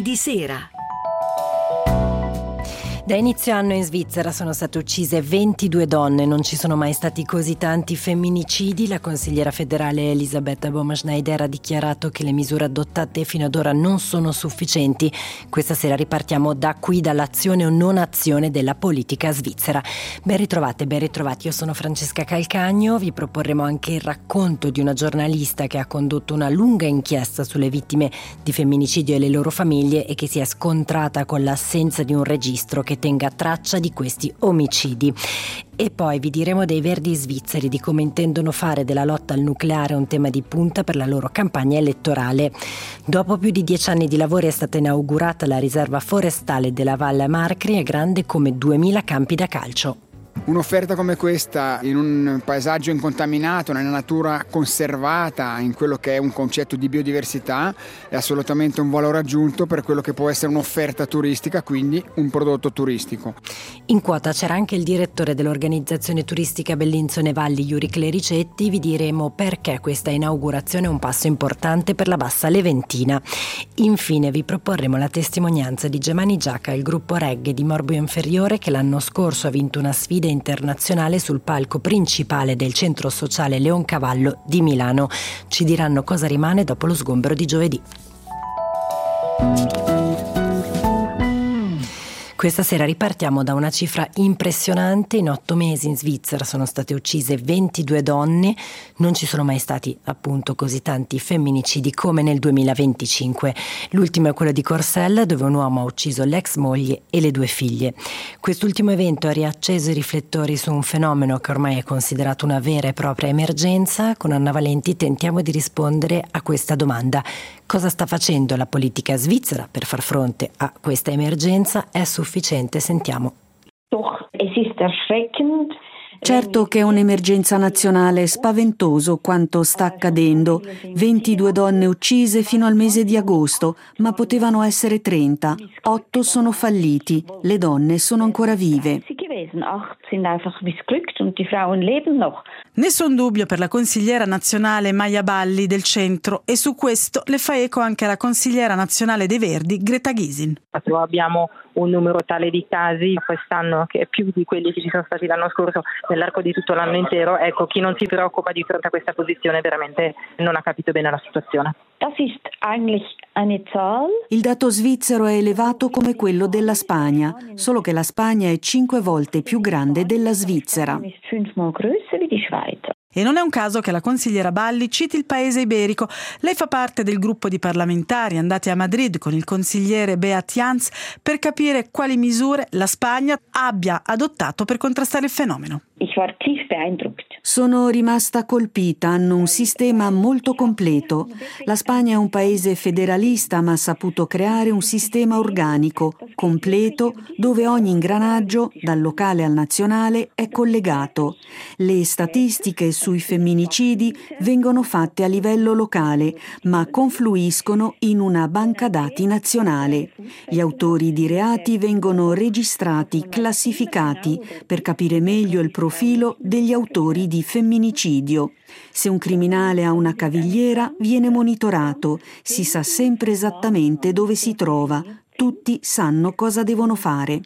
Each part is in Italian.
Venerdì sera. Da inizio anno in Svizzera sono state uccise 22 donne, non ci sono mai stati così tanti femminicidi. La consigliera federale Elisabeth Bohmer-Schneider ha dichiarato che le misure adottate fino ad ora non sono sufficienti. Questa sera ripartiamo da qui, dall'azione o non azione della politica svizzera. Ben ritrovate, ben ritrovati, io sono Francesca Calcagno, vi proporremo anche il racconto di una giornalista che ha condotto una lunga inchiesta sulle vittime di femminicidio e le loro famiglie e che si è scontrata con l'assenza di un registro che tenga traccia di questi omicidi. E poi vi diremo dei Verdi svizzeri, di come intendono fare della lotta al nucleare un tema di punta per la loro campagna elettorale. Dopo più di 10 anni di lavori è stata inaugurata la riserva forestale della Valle Marcri, è grande come 2000 campi da calcio. Un'offerta come questa in un paesaggio incontaminato, nella natura conservata, in quello che è un concetto di biodiversità, è assolutamente un valore aggiunto per quello che può essere un'offerta turistica, quindi un prodotto turistico. In quota c'era anche il direttore dell'organizzazione turistica Bellinzone Valli, Iuri Clericetti. Vi diremo perché questa inaugurazione è un passo importante per la Bassa Leventina. Infine vi proporremo la testimonianza di Gemani Giacca, il gruppo reggae di Morbo Inferiore, che l'anno scorso ha vinto una sfida internazionale sul palco principale del centro sociale Leoncavallo di Milano. Ci diranno cosa rimane dopo lo sgombero di giovedì. Questa sera ripartiamo da una cifra impressionante. In 8 mesi in Svizzera sono state uccise 22 donne. Non ci sono mai stati appunto così tanti femminicidi come nel 2025. L'ultimo è quello di Corselle, dove un uomo ha ucciso l'ex moglie e le 2 figlie. Quest'ultimo evento ha riacceso i riflettori su un fenomeno che ormai è considerato una vera e propria emergenza. Con Anna Valenti tentiamo di rispondere a questa domanda. Cosa sta facendo la politica svizzera per far fronte a questa emergenza? È sufficiente? Sentiamo. Certo che è un'emergenza nazionale, è spaventoso quanto sta accadendo. 22 donne uccise fino al mese di agosto, ma potevano essere 30. 8 sono falliti, le donne sono ancora vive. Nessun dubbio per la consigliera nazionale Maia Balli del centro, e su questo le fa eco anche la consigliera nazionale dei Verdi Greta Gysin. Abbiamo un numero tale di casi quest'anno che è più di quelli che ci sono stati l'anno scorso nell'arco di tutto l'anno intero. Ecco, chi non si preoccupa di fronte a questa posizione veramente non ha capito bene la situazione. Il dato svizzero è elevato come quello della Spagna, solo che la Spagna è 5 volte più grande della Svizzera. E non è un caso che la consigliera Balli citi il paese iberico. Lei fa parte del gruppo di parlamentari andati a Madrid con il consigliere Beat Jans per capire quali misure la Spagna abbia adottato per contrastare il fenomeno. Sono rimasta colpita, hanno un sistema molto completo. La Spagna è un paese federalista, ma ha saputo creare un sistema organico, completo, dove ogni ingranaggio, dal locale al nazionale, è collegato. Le statistiche sui femminicidi vengono fatte a livello locale, ma confluiscono in una banca dati nazionale. Gli autori di reati vengono registrati, classificati, per capire meglio il profilo degli autori di femminicidio. Se un criminale ha una cavigliera, viene monitorato, si sa sempre esattamente dove si trova, tutti sanno cosa devono fare.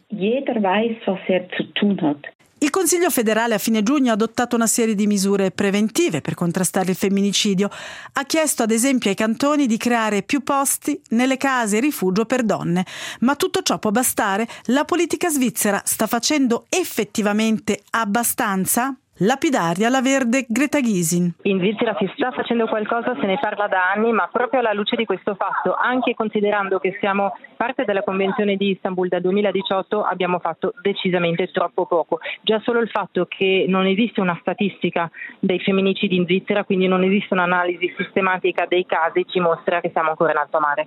Il Consiglio federale a fine giugno ha adottato una serie di misure preventive per contrastare il femminicidio. Ha chiesto ad esempio ai cantoni di creare più posti nelle case rifugio per donne. Ma tutto ciò può bastare? La politica svizzera sta facendo effettivamente abbastanza? Lapidaria la verde Greta Gysin. In Svizzera si sta facendo qualcosa, se ne parla da anni, ma proprio alla luce di questo fatto, anche considerando che siamo parte della Convenzione di Istanbul dal 2018, abbiamo fatto decisamente troppo poco. Già solo il fatto che non esiste una statistica dei femminicidi in Svizzera, quindi non esiste un'analisi sistematica dei casi, ci mostra che siamo ancora in alto mare.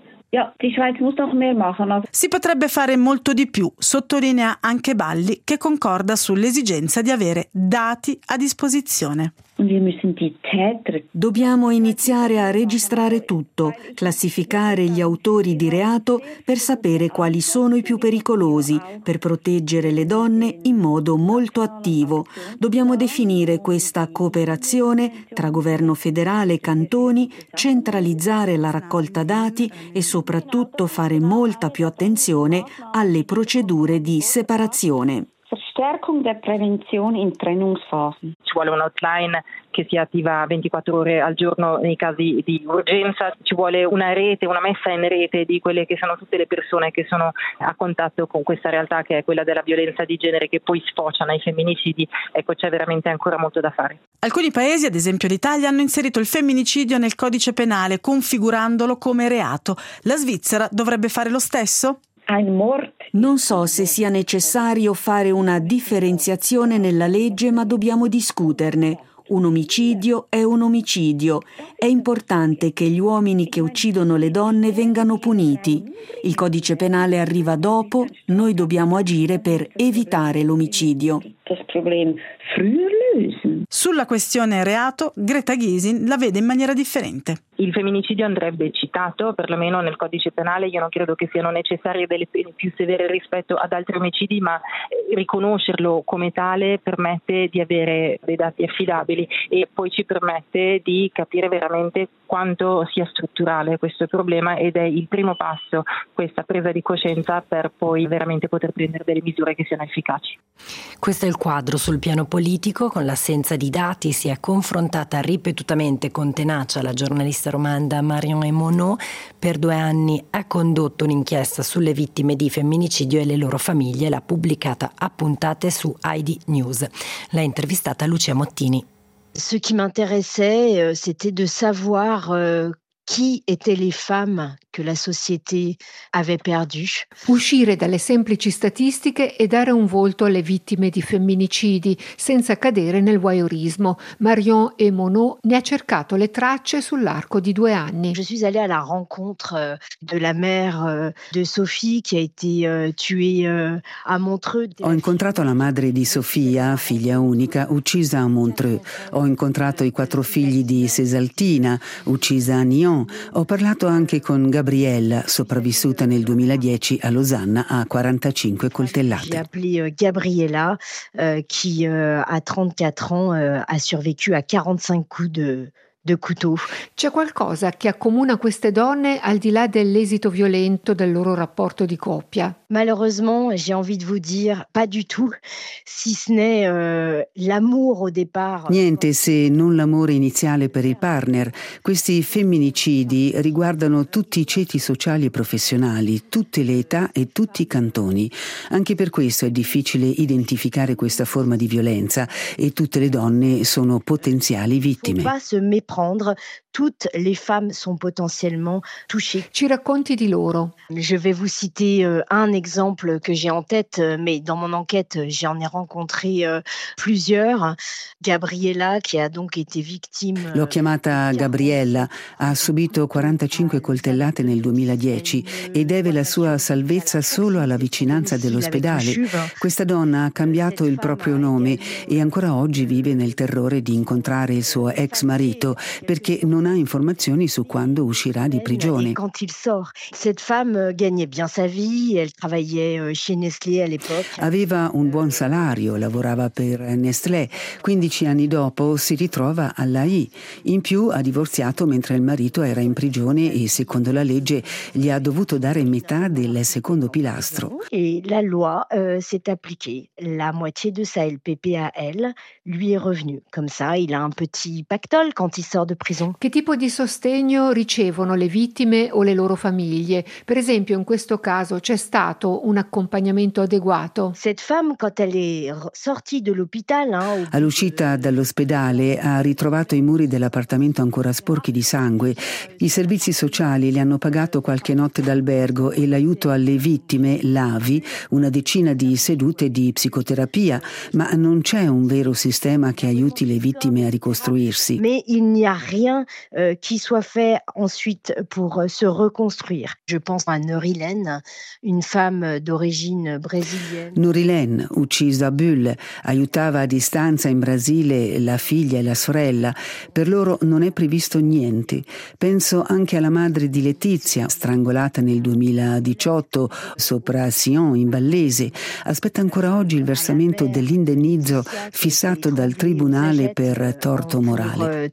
Si potrebbe fare molto di più, sottolinea anche Balli, che concorda sull'esigenza di avere dati a disposizione. Dobbiamo iniziare a registrare tutto, classificare gli autori di reato per sapere quali sono i più pericolosi, per proteggere le donne in modo molto attivo. Dobbiamo definire questa cooperazione tra governo federale e cantoni, centralizzare la raccolta dati e soprattutto fare molta più attenzione alle procedure di separazione. Verstärkung der Prävention in Trennungsphasen. Ci vuole un hotline che sia attiva 24 ore al giorno nei casi di urgenza, ci vuole una rete, una messa in rete di quelle che sono tutte le persone che sono a contatto con questa realtà che è quella della violenza di genere che poi sfocia nei femminicidi. Ecco, c'è veramente ancora molto da fare. Alcuni paesi, ad esempio l'Italia, hanno inserito il femminicidio nel codice penale, configurandolo come reato. La Svizzera dovrebbe fare lo stesso? Non so se sia necessario fare una differenziazione nella legge, ma dobbiamo discuterne. Un omicidio è un omicidio. È importante che gli uomini che uccidono le donne vengano puniti. Il codice penale arriva dopo, noi dobbiamo agire per evitare l'omicidio. Sulla questione reato, Greta Gysin la vede in maniera differente. Il femminicidio andrebbe citato, perlomeno nel codice penale. Io non credo che siano necessarie delle pene più severe rispetto ad altri omicidi, ma riconoscerlo come tale permette di avere dei dati affidabili e poi ci permette di capire veramente quanto sia strutturale questo problema, ed è il primo passo, questa presa di coscienza, per poi veramente poter prendere delle misure che siano efficaci. Questo è il quadro sul piano politico. Con l'assenza di dati si è confrontata ripetutamente con tenacia la giornalista romanda Marion Emonot. Per 2 anni ha condotto un'inchiesta sulle vittime di femminicidio e le loro famiglie, l'ha pubblicata a puntate su ID News. L'ha intervistata Lucia Mottini. Ce qui m'intéressait, c'était de savoir chi étaient les femmes que la société avait perdues. Uscire dalle semplici statistiche e dare un volto alle vittime di femminicidi senza cadere nel voyeurismo. Marion Emonot ne ha cercato le tracce sull'arco di 2 anni. Je suis allée à la rencontre de la mère de Sophie qui a été tuée à Montreux. Ho incontrato la madre di Sofia, figlia unica, uccisa a Montreux. Ho incontrato i 4 figli di Cesaltina, uccisa a Nyon. Ho parlato anche con Gabriella, sopravvissuta nel 2010 a Losanna a 45 coltellate. J'ai appelé Gabriella, qui a 34 ans, a survécu à 45 coups de couteau. C'è qualcosa che accomuna queste donne al di là dell'esito violento del loro rapporto di coppia? Malheureusement, j'ai envie de vous dire, pas du tout, si ce n'est l'amour au départ. Niente se non l'amore iniziale per il partner. Questi femminicidi riguardano tutti i ceti sociali e professionali, tutte le età e tutti i cantoni. Anche per questo è difficile identificare questa forma di violenza e tutte le donne sono potenziali vittime. Faut pas se méprendre, toutes les femmes sont potentiellement touchées. Ci racconti di loro. Je vais vous citer un exemple que j'ai en tête, mais dans mon enquête, j'en ai rencontré plusieurs. Gabriella, qui a donc été victime. L'ho chiamata Gabriella, ha subito 45 coltellate nel 2010 e deve la sua salvezza solo alla vicinanza dell'ospedale. Questa donna ha cambiato il proprio nome e ancora oggi vive nel terrore di incontrare il suo ex marito perché non ha informazioni su quando uscirà di prigione. Quand il sort, cette femme gagnait bien sa vie, elle travaillait chez Nestlé à l'époque. Aveva un buon salario, lavorava per Nestlé. 15 anni dopo si ritrova all'AI. In più ha divorziato mentre il marito era in prigione e secondo la legge gli ha dovuto dare metà del secondo pilastro. Et la loi s'est appliquée. La moitié de sa LPP à elle lui est revenue. Comme ça, il a un petit pactole quand il sort de prison. Che tipo di sostegno ricevono le vittime o le loro famiglie? Per esempio, in questo caso c'è stato un accompagnamento adeguato? Cette femme, quand elle est sortie de l'hôpital, all'uscita dall'ospedale ha ritrovato i muri dell'appartamento ancora sporchi di sangue. I servizi sociali le hanno pagato qualche notte d'albergo e l'aiuto alle vittime, l'AVI, una decina di sedute di psicoterapia, ma non c'è un vero sistema che aiuti le vittime a ricostruirsi. Mais il n'y a rien qui soit fait ensuite pour se reconstruire. Je pense à Norilène, une femme d'origine brésilienne. Norilène, uccisa a Bulle, aiutava a distanza in Brasile la figlia e la sorella. Per loro non è previsto niente. Penso anche alla madre di Letizia, strangolata nel 2018 sopra Sion in Vallese. Aspetta ancora oggi il versamento dell'indennizzo fissato dal tribunale per torto morale.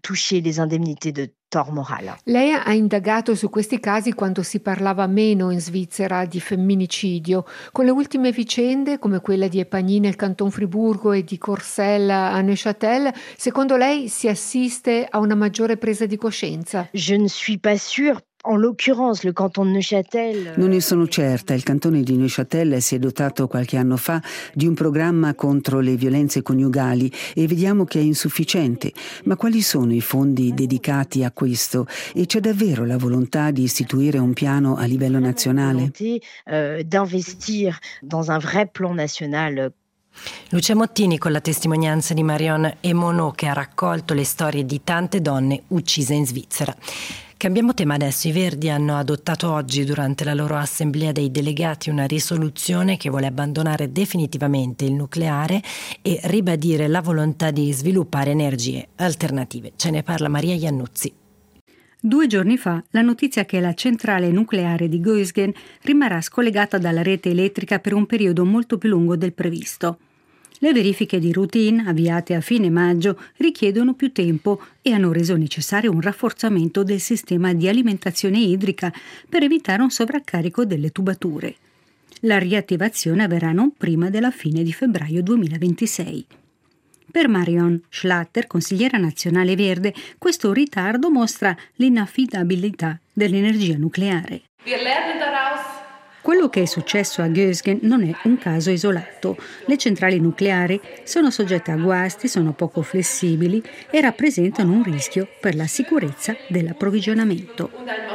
Lei ha indagato su questi casi quando si parlava meno in Svizzera di femminicidio. Con le ultime vicende, come quella di Epagny nel Canton Friburgo e di Courcelles a Neuchâtel, secondo lei si assiste a una maggiore presa di coscienza? Je ne suis pas sûre. En l'occurrence, le canton de Neuchâtel. Non ne sono certa. Il cantone di Neuchâtel si è dotato qualche anno fa di un programma contro le violenze coniugali e vediamo che è insufficiente. Ma quali sono i fondi dedicati a questo? E c'è davvero la volontà di istituire un piano a livello nazionale? D'investir dans un vrai plan national. Lucia Mottini con la testimonianza di Marion e Monod, che ha raccolto le storie di tante donne uccise in Svizzera. Cambiamo tema adesso. I Verdi hanno adottato oggi durante la loro assemblea dei delegati una risoluzione che vuole abbandonare definitivamente il nucleare e ribadire la volontà di sviluppare energie alternative. Ce ne parla Maria Iannuzzi. 2 giorni fa la notizia che la centrale nucleare di Gösgen rimarrà scollegata dalla rete elettrica per un periodo molto più lungo del previsto. Le verifiche di routine, avviate a fine maggio, richiedono più tempo e hanno reso necessario un rafforzamento del sistema di alimentazione idrica per evitare un sovraccarico delle tubature. La riattivazione avverrà non prima della fine di febbraio 2026. Per Marion Schlatter, consigliera nazionale verde, questo ritardo mostra l'inaffidabilità dell'energia nucleare. Quello che è successo a Gösgen non è un caso isolato. Le centrali nucleari sono soggette a guasti, sono poco flessibili e rappresentano un rischio per la sicurezza dell'approvvigionamento.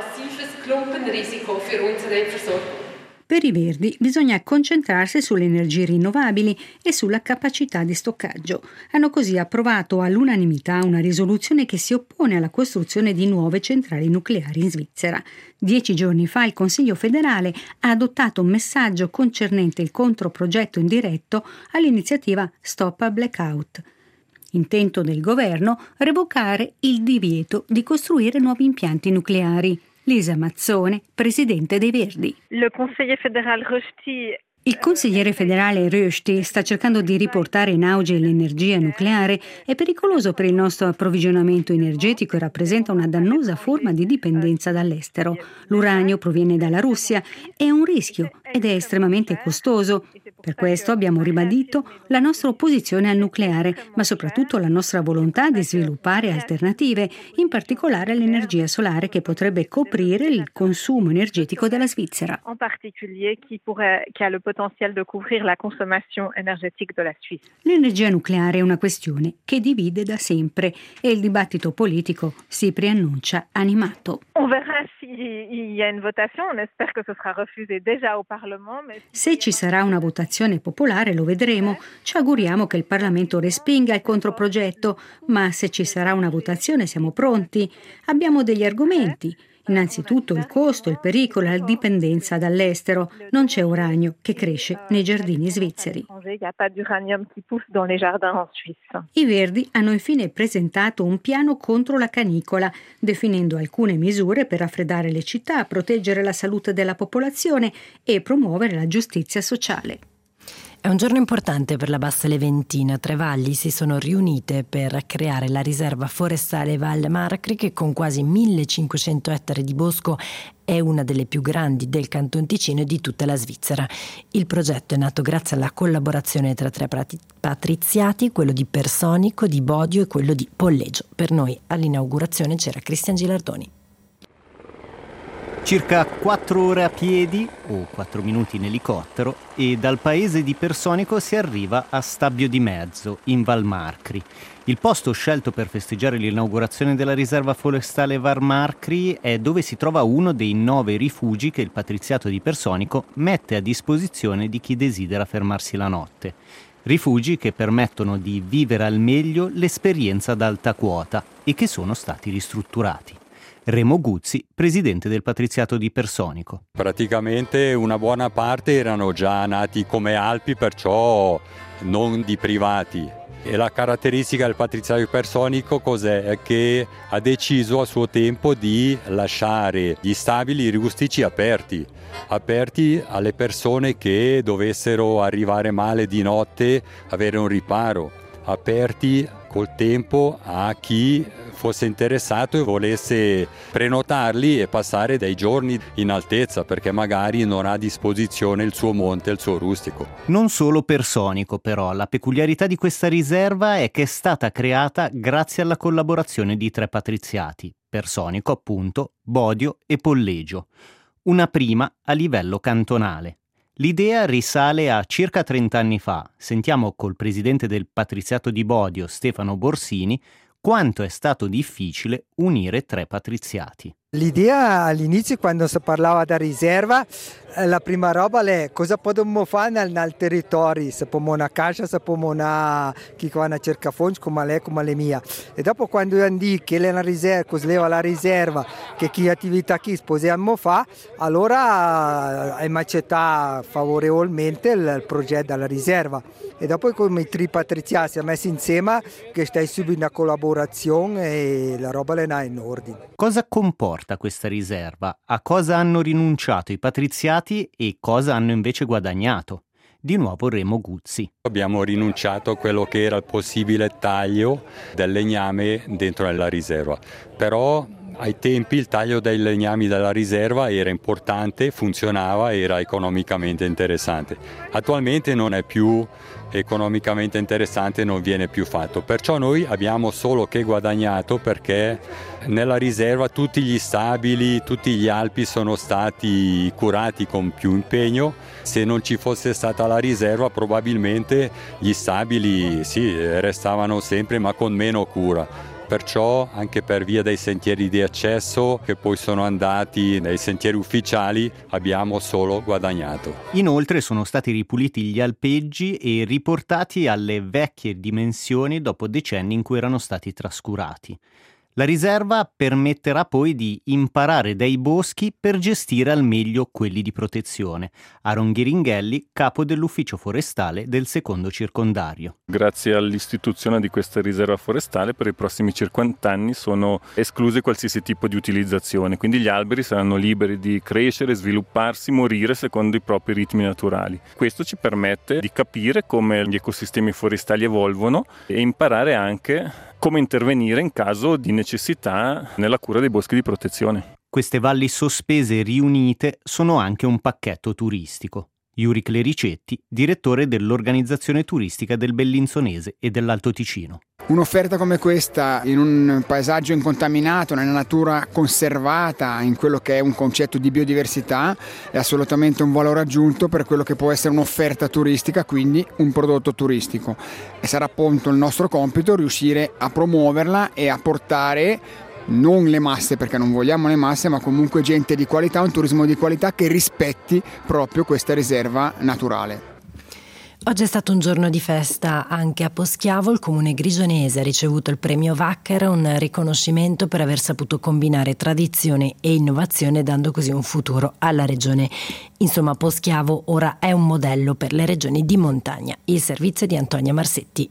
Per i Verdi bisogna concentrarsi sulle energie rinnovabili e sulla capacità di stoccaggio. Hanno così approvato all'unanimità una risoluzione che si oppone alla costruzione di nuove centrali nucleari in Svizzera. 10 giorni fa il Consiglio federale ha adottato un messaggio concernente il controprogetto indiretto all'iniziativa Stop a Blackout. Intento del governo revocare il divieto di costruire nuovi impianti nucleari. Lisa Mazzone, presidente dei Verdi. Il consigliere federale Rösti sta cercando di riportare in auge l'energia nucleare. È pericoloso per il nostro approvvigionamento energetico e rappresenta una dannosa forma di dipendenza dall'estero. L'uranio proviene dalla Russia, è un rischio ed è estremamente costoso. Per questo abbiamo ribadito la nostra opposizione al nucleare, ma soprattutto la nostra volontà di sviluppare alternative, in particolare l'energia solare che potrebbe coprire il consumo energetico della Svizzera. En particulier qui ha le potentiel de couvrir la consommation énergétique de la Suisse. L'energia nucleare è una questione che divide da sempre e il dibattito politico si preannuncia animato. On verrà s'il y a une votation, on espère que ce sera refusé déjà au Parlement. Se ci sarà una votazione popolare lo vedremo, ci auguriamo che il Parlamento respinga il controprogetto, ma se ci sarà una votazione siamo pronti. Abbiamo degli argomenti. Innanzitutto il costo, il pericolo, la dipendenza dall'estero. Non c'è uranio che cresce nei giardini svizzeri. I Verdi hanno infine presentato un piano contro la canicola, definendo alcune misure per raffreddare le città, proteggere la salute della popolazione e promuovere la giustizia sociale. È un giorno importante per la Bassa Leventina. 3 valli si sono riunite per creare la riserva forestale Val Marcri, che con quasi 1500 ettari di bosco è una delle più grandi del Canton Ticino e di tutta la Svizzera. Il progetto è nato grazie alla collaborazione tra 3 patriziati, quello di Personico, di Bodio e quello di Pollegio. Per noi all'inaugurazione c'era Cristian Gilardoni. Circa 4 ore a piedi o 4 minuti in elicottero e dal paese di Personico si arriva a Stabio di Mezzo, in Val Marcri. Il posto scelto per festeggiare l'inaugurazione della riserva forestale Val Marcri è dove si trova uno dei 9 rifugi che il patriziato di Personico mette a disposizione di chi desidera fermarsi la notte. Rifugi che permettono di vivere al meglio l'esperienza ad alta quota e che sono stati ristrutturati. Remo Guzzi, presidente del Patriziato di Personico. Praticamente una buona parte erano già nati come Alpi, perciò non di privati. E la caratteristica del Patriziato di Personico cos'è? È che ha deciso a suo tempo di lasciare gli stabili rustici aperti alle persone che dovessero arrivare male di notte, avere un riparo, aperti col tempo a chi fosse interessato e volesse prenotarli e passare dei giorni in altezza, perché magari non ha a disposizione il suo monte, il suo rustico. Non solo Personico, però, la peculiarità di questa riserva è che è stata creata grazie alla collaborazione di 3 patriziati, Personico appunto, Bodio e Pollegio, una prima a livello cantonale. L'idea risale a circa 30 anni fa. Sentiamo col presidente del Patriziato di Bodio, Stefano Borsini, quanto è stato difficile unire 3 patriziati. L'idea all'inizio, quando si parlava da riserva, la prima roba è cosa possiamo fare nel territorio, se possiamo una casa, se possiamo una chi va a cercare fondi come lei, come le mia. E dopo quando hanno detto che è una riserva, cosa leva la riserva, che attività qui possiamo fare, allora abbiamo accettato favorevolmente il progetto della riserva. E dopo come i 3 patriziati si sono messi insieme, che stai subito una collaborazione e la roba è in ordine. Cosa comporta questa riserva? A cosa hanno rinunciato i patriziati e cosa hanno invece guadagnato? Di nuovo Remo Guzzi. Abbiamo rinunciato a quello che era il possibile taglio del legname dentro nella riserva, però ai tempi il taglio dei legnami della riserva era importante, funzionava, era economicamente interessante. Attualmente non è più economicamente interessante, non viene più fatto. Perciò noi abbiamo solo che guadagnato, perché nella riserva tutti gli stabili, tutti gli alpi sono stati curati con più impegno. Se non ci fosse stata la riserva probabilmente gli stabili restavano sempre, ma con meno cura. Perciò anche per via dei sentieri di accesso che poi sono andati nei sentieri ufficiali abbiamo solo guadagnato. Inoltre sono stati ripuliti gli alpeggi e riportati alle vecchie dimensioni dopo decenni in cui erano stati trascurati. La riserva permetterà poi di imparare dai boschi per gestire al meglio quelli di protezione. Aaron Ghiringhelli, capo dell'ufficio forestale del secondo circondario. Grazie all'istituzione di questa riserva forestale per i prossimi 50 anni sono escluse qualsiasi tipo di utilizzazione, quindi gli alberi saranno liberi di crescere, svilupparsi, morire secondo i propri ritmi naturali. Questo ci permette di capire come gli ecosistemi forestali evolvono e imparare anche come intervenire in caso di necessità nella cura dei boschi di protezione. Queste valli sospese riunite sono anche un pacchetto turistico. Iuri Clericetti, direttore dell'organizzazione turistica del Bellinzonese e dell'Alto Ticino. Un'offerta come questa in un paesaggio incontaminato, nella natura conservata, in quello che è un concetto di biodiversità, è assolutamente un valore aggiunto per quello che può essere un'offerta turistica, quindi un prodotto turistico. E sarà appunto il nostro compito riuscire a promuoverla e a portare non le masse, perché non vogliamo le masse, ma comunque gente di qualità, un turismo di qualità che rispetti proprio questa riserva naturale. Oggi è stato un giorno di festa anche a Poschiavo. Il comune grigionese ha ricevuto il premio Wacker, un riconoscimento per aver saputo combinare tradizione e innovazione, dando così un futuro alla regione. Insomma, Poschiavo ora è un modello per le regioni di montagna. Il servizio di Antonia Marsetti.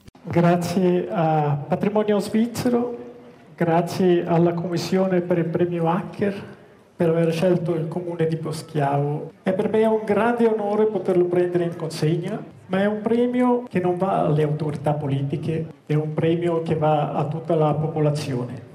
Grazie a Patrimonio Svizzero, grazie alla Commissione per il premio Wacker per aver scelto il comune di Poschiavo. E per me è un grande onore poterlo prendere in consegna, ma è un premio che non va alle autorità politiche, è un premio che va a tutta la popolazione.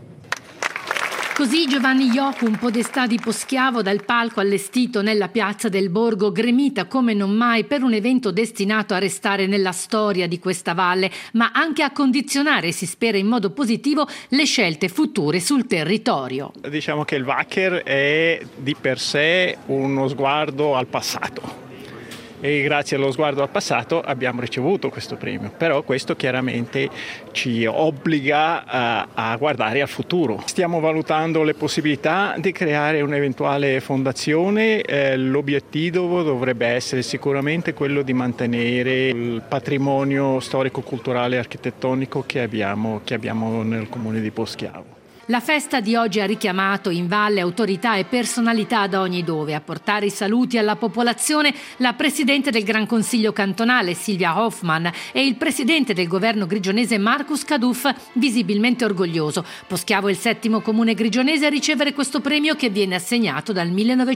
Così Giovanni Iocum, podestà di Poschiavo, dal palco allestito nella piazza del Borgo, gremita come non mai per un evento destinato a restare nella storia di questa valle, ma anche a condizionare, si spera in modo positivo, le scelte future sul territorio. Diciamo che il Wacker è di per sé uno sguardo al passato. e grazie allo sguardo al passato abbiamo ricevuto questo premio, però questo chiaramente ci obbliga a guardare al futuro. Stiamo valutando le possibilità di creare un'eventuale fondazione, l'obiettivo dovrebbe essere sicuramente quello di mantenere il patrimonio storico-culturale e architettonico che abbiamo nel comune di Poschiavo. La festa di oggi ha richiamato in valle autorità e personalità da ogni dove. A portare i saluti alla popolazione la Presidente del Gran Consiglio cantonale Silvia Hoffmann e il Presidente del Governo grigionese Marcus Kaduff, visibilmente orgoglioso. Poschiavo è il 7° comune grigionese a ricevere questo premio che viene assegnato dal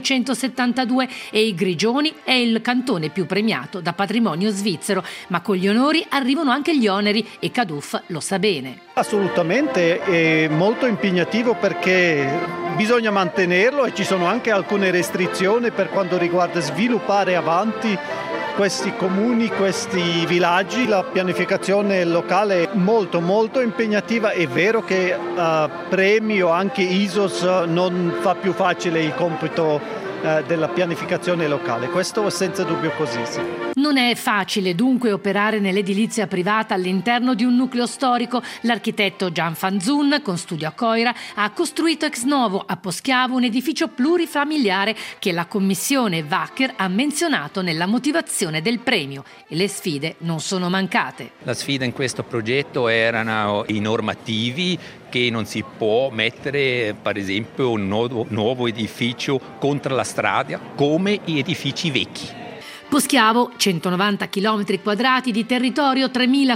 1972 e i Grigioni è il cantone più premiato da patrimonio svizzero. Ma con gli onori arrivano anche gli oneri e Kaduff lo sa bene. Assolutamente, è molto impegnativo perché bisogna mantenerlo e ci sono anche alcune restrizioni per quanto riguarda sviluppare avanti questi comuni, questi villaggi. La pianificazione locale è molto impegnativa. È vero che premio anche ISOS non fa più facile il compito della pianificazione locale, questo è senza dubbio così, sì. Non è facile dunque operare nell'edilizia privata all'interno di un nucleo storico. L'architetto Gian Fanzun, con studio a Coira, ha costruito ex novo a Poschiavo un edificio plurifamiliare che la commissione Wacker ha menzionato nella motivazione del premio, e le sfide non sono mancate. La sfida in questo progetto erano i normativi, che non si può mettere per esempio un nuovo edificio contro la strada come gli edifici vecchi. Poschiavo, 190 km² di territorio,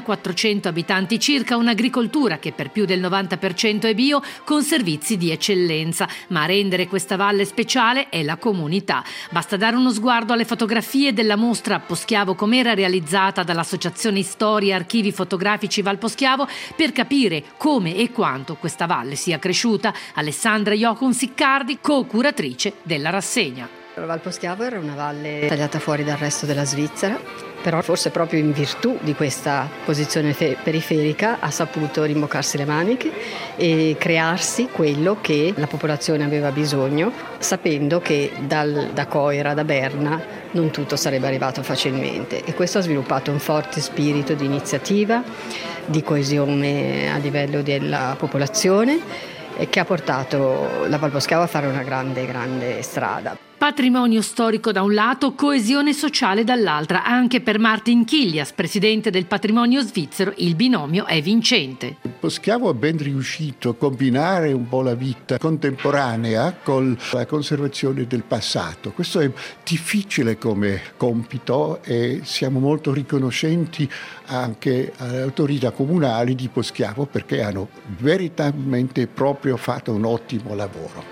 3.400 abitanti circa, un'agricoltura che per più del 90% è bio, con servizi di eccellenza. Ma a rendere questa valle speciale è la comunità. Basta dare uno sguardo alle fotografie della mostra Poschiavo Com'era, realizzata dall'Associazione Storia e Archivi Fotografici Val Poschiavo, per capire come e quanto questa valle sia cresciuta. Alessandra Jochum Siccardi, co-curatrice della rassegna. La Val Poschiavo era una valle tagliata fuori dal resto della Svizzera, però forse proprio in virtù di questa posizione periferica ha saputo rimboccarsi le maniche e crearsi quello che la popolazione aveva bisogno, sapendo che da Coira, da Berna, non tutto sarebbe arrivato facilmente, e questo ha sviluppato un forte spirito di iniziativa, di coesione a livello della popolazione, e che ha portato la Val Poschiavo a fare una grande strada. Patrimonio storico da un lato, coesione sociale dall'altra. Anche per Martin Kilias, presidente del patrimonio svizzero, il binomio è vincente. Poschiavo è ben riuscito a combinare un po' la vita contemporanea con la conservazione del passato. Questo è difficile come compito e siamo molto riconoscenti anche alle autorità comunali di Poschiavo perché hanno veramente proprio fatto un ottimo lavoro.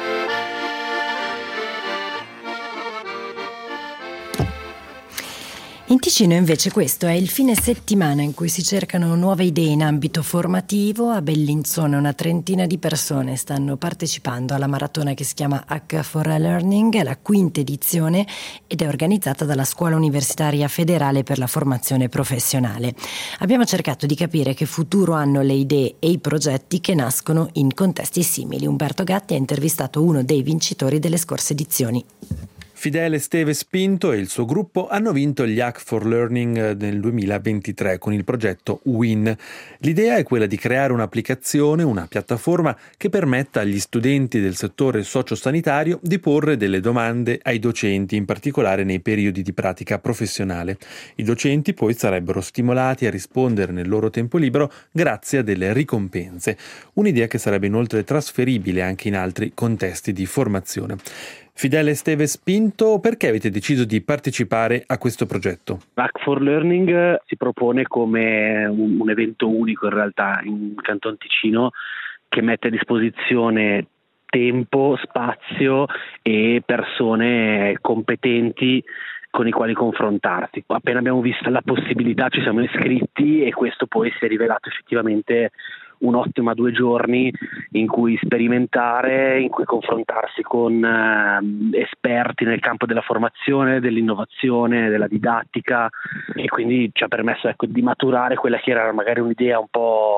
In Ticino invece questo è il fine settimana in cui si cercano nuove idee in ambito formativo. A Bellinzona una trentina di persone stanno partecipando alla maratona che si chiama H for Learning, è la 5ª edizione ed è organizzata dalla Scuola Universitaria Federale per la Formazione Professionale. Abbiamo cercato di capire che futuro hanno le idee e i progetti che nascono in contesti simili. Umberto Gatti ha intervistato uno dei vincitori delle scorse edizioni. Fidele Esteves Pinto e il suo gruppo hanno vinto gli Hack for Learning nel 2023 con il progetto WIN. L'idea è quella di creare un'applicazione, una piattaforma che permetta agli studenti del settore sociosanitario di porre delle domande ai docenti, in particolare nei periodi di pratica professionale. I docenti poi sarebbero stimolati a rispondere nel loro tempo libero grazie a delle ricompense. Un'idea che sarebbe inoltre trasferibile anche in altri contesti di formazione. Fidele Esteves Pinto, perché avete deciso di partecipare a questo progetto? Hack for Learning si propone come un evento unico in realtà in Canton Ticino che mette a disposizione tempo, spazio e persone competenti con i quali confrontarsi. Appena abbiamo visto la possibilità ci siamo iscritti e questo poi si è rivelato effettivamente un'ottima 2 giorni in cui sperimentare, in cui confrontarsi con esperti nel campo della formazione, dell'innovazione, della didattica, e quindi ci ha permesso di maturare quella che era magari un'idea un po'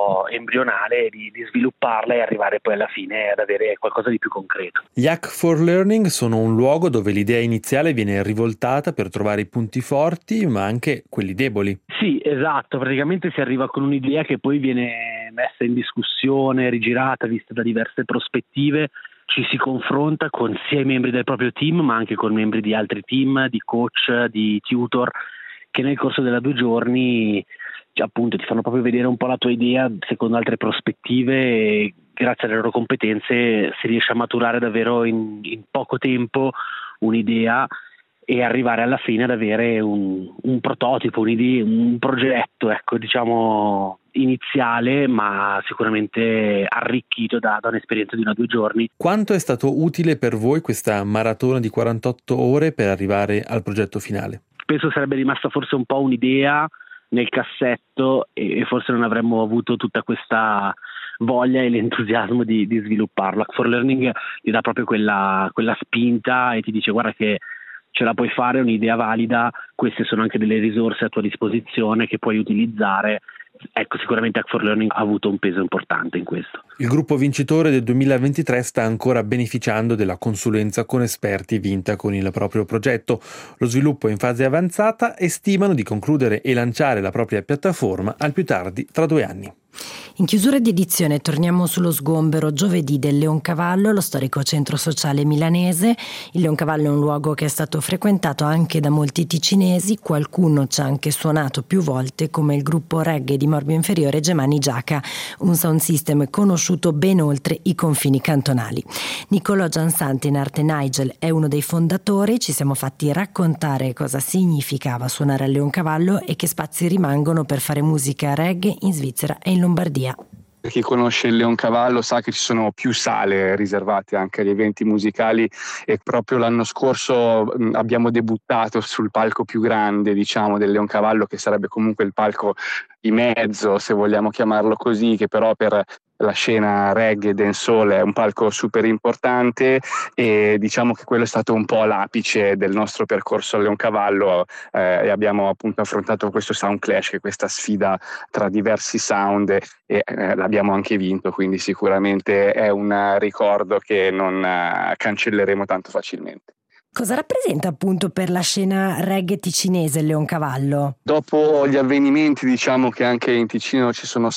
po' embrionale di svilupparla e arrivare poi alla fine ad avere qualcosa di più concreto. Gli Hack for Learning sono un luogo dove l'idea iniziale viene rivoltata per trovare i punti forti ma anche quelli deboli. Sì, esatto, praticamente si arriva con un'idea che poi viene messa in discussione, rigirata, vista da diverse prospettive. Ci si confronta con sia i membri del proprio team ma anche con membri di altri team, di coach, di tutor, che nel corso della 2 giorni appunto ti fanno proprio vedere un po' la tua idea secondo altre prospettive e grazie alle loro competenze si riesce a maturare davvero in poco tempo un'idea e arrivare alla fine ad avere un prototipo, un'idea, un progetto, ecco, diciamo iniziale, ma sicuramente arricchito da un'esperienza di 1-2 giorni. Quanto è stato utile per voi questa maratona di 48 ore per arrivare al progetto finale? Penso sarebbe rimasta forse un po' un'idea nel cassetto e forse non avremmo avuto tutta questa voglia e l'entusiasmo di svilupparlo. Hack for Learning ti dà proprio quella spinta e ti dice guarda che ce la puoi fare, è un'idea valida, queste sono anche delle risorse a tua disposizione che puoi utilizzare. Ecco, sicuramente Hack for Learning ha avuto un peso importante in questo. Il gruppo vincitore del 2023 sta ancora beneficiando della consulenza con esperti vinta con il proprio progetto. Lo sviluppo è in fase avanzata e stimano di concludere e lanciare la propria piattaforma al più tardi tra 2 anni. In chiusura di edizione torniamo sullo sgombero giovedì del Leoncavallo, lo storico centro sociale milanese. Il Leoncavallo è un luogo che è stato frequentato anche da molti ticinesi, qualcuno ci ha anche suonato più volte come il gruppo reggae di Morbio Inferiore Gemani Giaca, un sound system conosciuto ben oltre i confini cantonali. Niccolò Giansante in arte Nigel è uno dei fondatori, ci siamo fatti raccontare cosa significava suonare al Leoncavallo e che spazi rimangono per fare musica reggae in Svizzera e in Lombardia. Chi conosce il Leoncavallo sa che ci sono più sale riservate anche agli eventi musicali e proprio l'anno scorso abbiamo debuttato sul palco più grande, diciamo, del Leoncavallo, che sarebbe comunque il palco di mezzo, se vogliamo chiamarlo così, che però per la scena reggae e dancehall è un palco super importante e diciamo che quello è stato un po' l'apice del nostro percorso al Leoncavallo e abbiamo appunto affrontato questo sound clash, che è questa sfida tra diversi sound e l'abbiamo anche vinto, quindi sicuramente è un ricordo che non cancelleremo tanto facilmente. Cosa rappresenta appunto per la scena reggae ticinese il Leoncavallo? Dopo gli avvenimenti, diciamo che anche in Ticino ci sono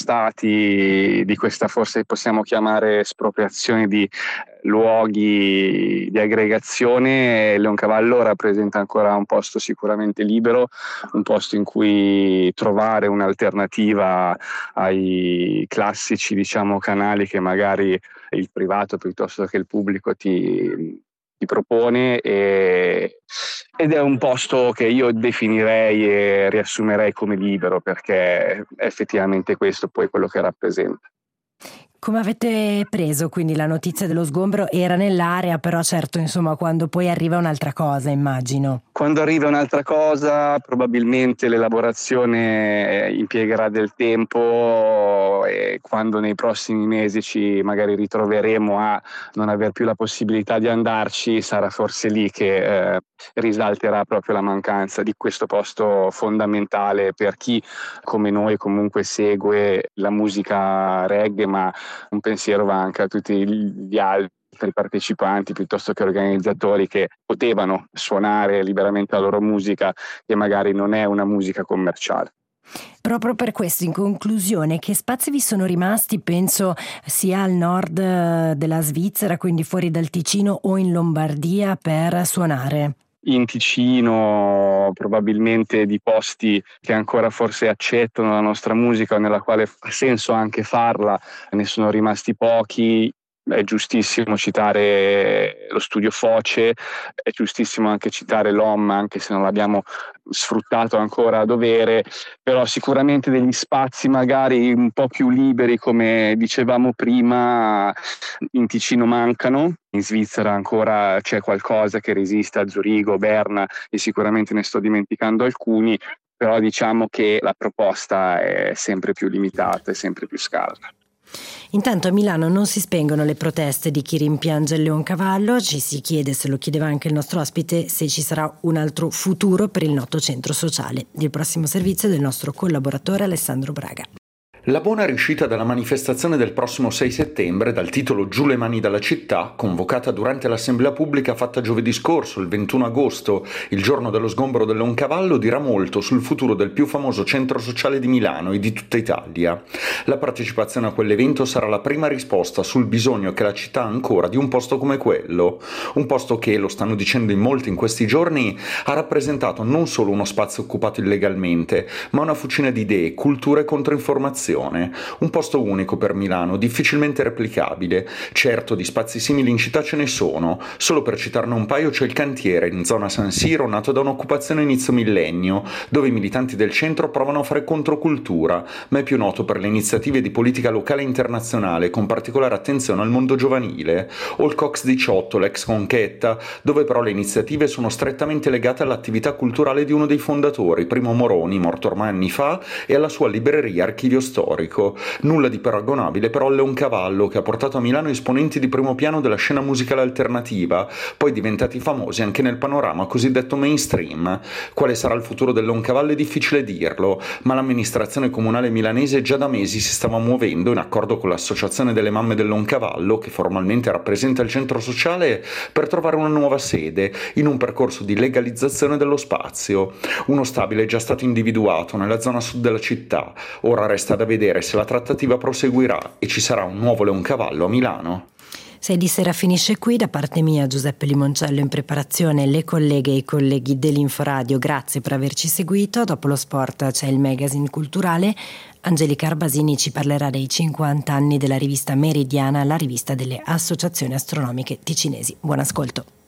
stati di questa, forse possiamo chiamare, espropriazione di luoghi di aggregazione, Leoncavallo rappresenta ancora un posto sicuramente libero, un posto in cui trovare un'alternativa ai classici, diciamo, canali che magari il privato piuttosto che il pubblico ti propone ed è un posto che io definirei e riassumerei come libero, perché è effettivamente questo poi quello che rappresenta. Come avete preso quindi la notizia dello sgombero? Era nell'area, però certo, insomma, quando poi arriva un'altra cosa, immagino. Quando arriva un'altra cosa, probabilmente l'elaborazione impiegherà del tempo e quando nei prossimi mesi ci magari ritroveremo a non aver più la possibilità di andarci, sarà forse lì che risalterà proprio la mancanza di questo posto fondamentale per chi come noi comunque segue la musica reggae, ma un pensiero va anche a tutti gli altri partecipanti piuttosto che organizzatori che potevano suonare liberamente la loro musica, che magari non è una musica commerciale. Proprio per questo, in conclusione, che spazi vi sono rimasti, penso sia al nord della Svizzera, quindi fuori dal Ticino, o in Lombardia per suonare? In Ticino probabilmente di posti che ancora forse accettano la nostra musica o nella quale ha senso anche farla, ne sono rimasti pochi. È giustissimo citare lo studio Foce, è giustissimo anche citare l'OM, anche se non l'abbiamo sfruttato ancora a dovere, però sicuramente degli spazi magari un po' più liberi, come dicevamo prima, in Ticino mancano. In Svizzera ancora c'è qualcosa che resiste a Zurigo, Berna, e sicuramente ne sto dimenticando alcuni, però diciamo che la proposta è sempre più limitata e sempre più scarsa. Intanto a Milano non si spengono le proteste di chi rimpiange il Leoncavallo. Ci si chiede, se lo chiedeva anche il nostro ospite, se ci sarà un altro futuro per il noto centro sociale. Il prossimo servizio del nostro collaboratore Alessandro Braga. La buona riuscita della manifestazione del prossimo 6 settembre, dal titolo Giù le mani dalla città, convocata durante l'assemblea pubblica fatta giovedì scorso, il 21 agosto, il giorno dello sgombero del Leoncavallo, dirà molto sul futuro del più famoso centro sociale di Milano e di tutta Italia. La partecipazione a quell'evento sarà la prima risposta sul bisogno che la città ha ancora di un posto come quello. Un posto che, lo stanno dicendo in molti in questi giorni, ha rappresentato non solo uno spazio occupato illegalmente, ma una fucina di idee, culture e controinformazioni. Un posto unico per Milano, difficilmente replicabile. Certo, di spazi simili in città ce ne sono. Solo per citarne un paio c'è il Cantiere, in zona San Siro, nato da un'occupazione inizio millennio, dove i militanti del centro provano a fare controcultura, ma è più noto per le iniziative di politica locale e internazionale, con particolare attenzione al mondo giovanile. O il Cox 18, l'ex Conchetta, dove però le iniziative sono strettamente legate all'attività culturale di uno dei fondatori, Primo Moroni, morto ormai anni fa, e alla sua libreria Archivio Storico. Nulla di paragonabile però al Leoncavallo, che ha portato a Milano esponenti di primo piano della scena musicale alternativa, poi diventati famosi anche nel panorama cosiddetto mainstream. Quale sarà il futuro del Leoncavallo è difficile dirlo, ma l'amministrazione comunale milanese già da mesi si stava muovendo, in accordo con l'associazione delle mamme del Leoncavallo, che formalmente rappresenta il centro sociale, per trovare una nuova sede, in un percorso di legalizzazione dello spazio. Uno stabile è già stato individuato nella zona sud della città. Ora resta da vedere se la trattativa proseguirà e ci sarà un nuovo Leoncavallo a Milano. 6 di sera finisce qui. Da parte mia, Giuseppe Limoncello, in preparazione le colleghe e i colleghi dell'Inforadio, grazie per averci seguito. Dopo lo sport c'è il magazine culturale. Angelica Arbasini ci parlerà dei 50 anni della rivista Meridiana, la rivista delle associazioni astronomiche ticinesi. Buon ascolto.